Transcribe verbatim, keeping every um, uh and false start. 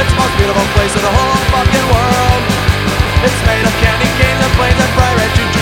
It's the most beautiful place in the whole fucking world. It's made of candy canes and planes and bright red choo-choo